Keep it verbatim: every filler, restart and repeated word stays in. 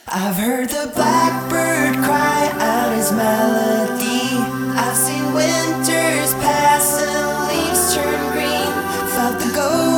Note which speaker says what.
Speaker 1: I've heard the blackbird cry out his melody. I've seen winters pass and leaves turn green. Felt the ghost